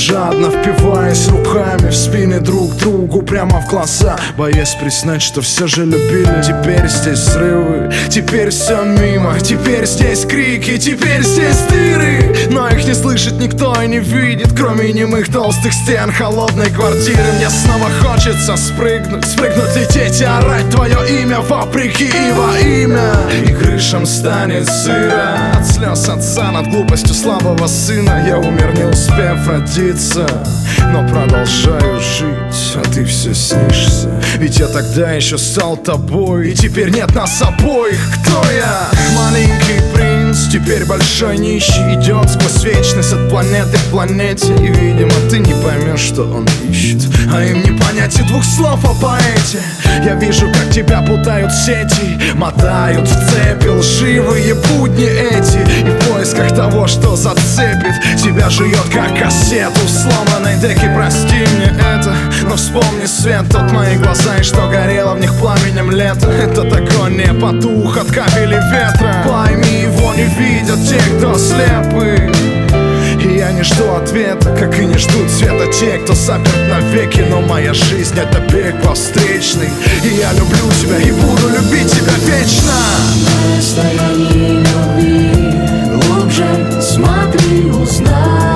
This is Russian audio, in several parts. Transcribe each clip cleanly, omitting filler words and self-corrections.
жадно впиваясь руками в спины друг другу прямо в глаза, боясь признать, что все же любили. Теперь здесь взрывы, теперь все мимо, теперь здесь крики, теперь здесь дыры, но их не слышит никто и не видит, кроме немых толстых стен холодной квартиры. Мне снова хочется спрыгнуть, лететь и орать твое имя вопреки и во имя. И крышам станет сыро от слез отца над глупостью слабого сына. Я умер, не успев родиться, но продолжаю жить, а ты все снишься. Ведь я тогда еще стал тобой, и теперь нет нас обоих. Кто я? Маленький принц, теперь большой нищий, идет сквозь вечность от планеты к планете. И, видимо, ты не поймешь, что он ищет, а им не понять и двух слов о поэте. Я вижу, как тебя путают сети, мотают в цепи лживые будни эти, и в поисках того, что зацепит, тебя жует как кассету в сломанной деке. Прости мне это, но вспомни свет, тот мои глаза и что горело в них пламенем лета. Этот огонь не потух от капели ветра, пойми, его не видят те, кто слепы. И я не жду ответа, как и не ждут света те, кто заперт навеки. Но моя жизнь — это бег по встречной, и я люблю тебя и буду любить тебя вечно. На расстоянии любви глубже смотри, узнаешь,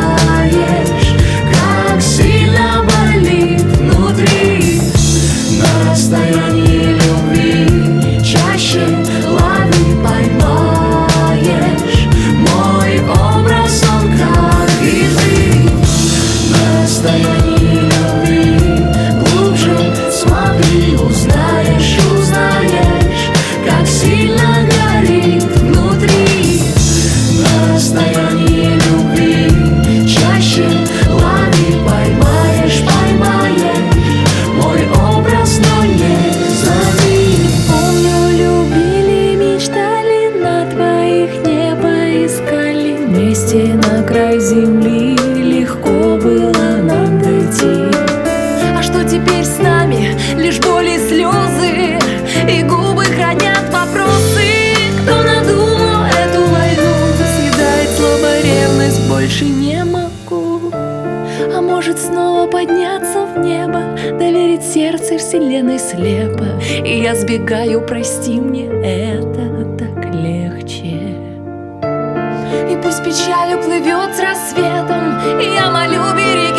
как сильно болит внутри. На расстоянии любви чаще лови, поймаешь мой образ, он как и ты. На расстоянии любви глубже смотри, узнаешь, как сильно горит внутри. На расстоянии любви чаще лови, поймаешь мой образ, но не зови. Помню, любили, мечтали, на твоих небо искали. Вместе на край земли легко было нам дойти. А что теперь с нами? Лишь боли, слезы и губы хранят вопросы. Кто надумал эту войну? Съедает слово ревность, больше не могу. А может снова подняться в небо, доверить сердце вселенной слепо. И я сбегаю, прости мне, это так легче. И пусть печаль уплывет с рассветом, и я молю, бери